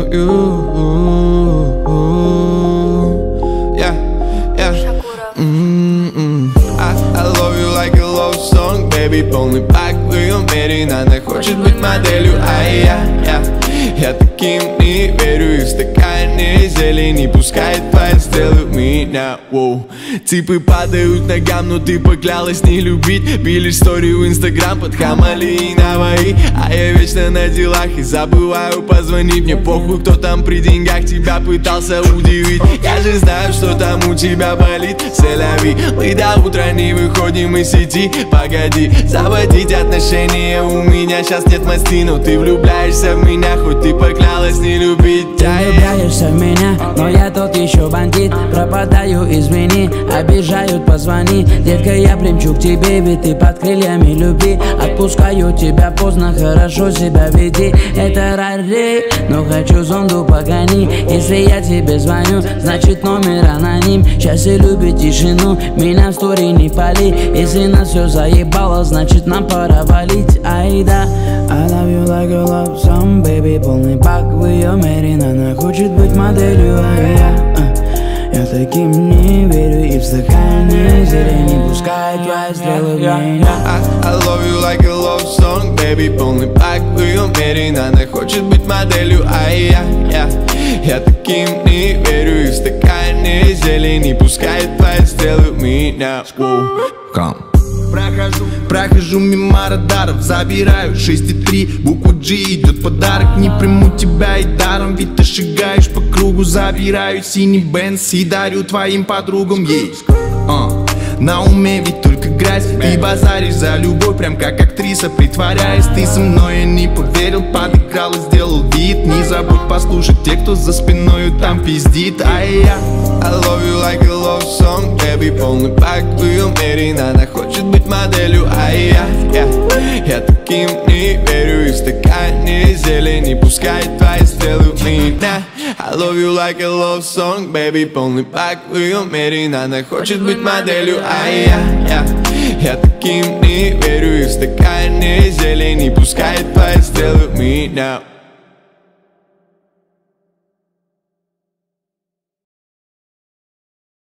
you. Yeah, yeah. I love you like a love song, baby. Полный пак в ее уверен, она хочет быть моделью, я таким не верю, и в стакане зелени пускает твои стрелы в меня. Типы падают ногам, но ты поклялась не любить. Пилишь историю в инстаграм под Хамали и Наваи, а я вечно на делах и забываю позвонить. Мне похуй, кто там при деньгах тебя пытался удивить. Я же знаю, что там у тебя болит. Селяви, мы до утра не выходим из сети. Погоди, заводить отношения у меня сейчас нет масти. Но ты влюбляешься в меня, хоть ты поклялась не любить. Ты влюбляешься в меня, но я тот еще бандит. Пропадаю, извини, обижают, позвони. Детка, я примчу к тебе, ведь ты под крыльями любви. Отпускаю тебя поздно, хорошо себя веди. Это рари, но хочу зонду погони. Если я тебе звоню, значит номер аноним. Счастье любит тишину, меня в стори не пали. Если нас все заебало, значит нам пора валить. Айда, I love you like a love song, baby. Полный пак в ее мерин, она хочет быть моделью, я таким не верю, и в стакане зелени пускай твои стрелы в меня. I love you like a love song, baby. Полный пак в ее мерин, она хочет быть моделью, я таким не верю, и в стакане зелени пускай твои стрелы в меня. Прохожу мимо радаров, забираю 6,3, букву G, идет подарок. Не приму тебя и даром, ведь ты шагаешь по кругу. Забираю синий Бенз и дарю твоим подругам ей. На уме ведь только грязь. Ты базаришь за любовь, прям как актриса, притворяясь. Ты со мной, я не поверил, подыграл и сделал вид. Не забудь послушать тех, кто за спиною там пиздит. I love you like a love song, baby. Полный пак в ее мерин, она хочет быть моделью, я таким не верю, и в стакане зелени пускай твои стрелы в меня. I love you like a love song, baby. Полный пак в ее мерин, она хочет быть моделью, я таким не верю, и в стакане зелени пускай твои стрелы в меня.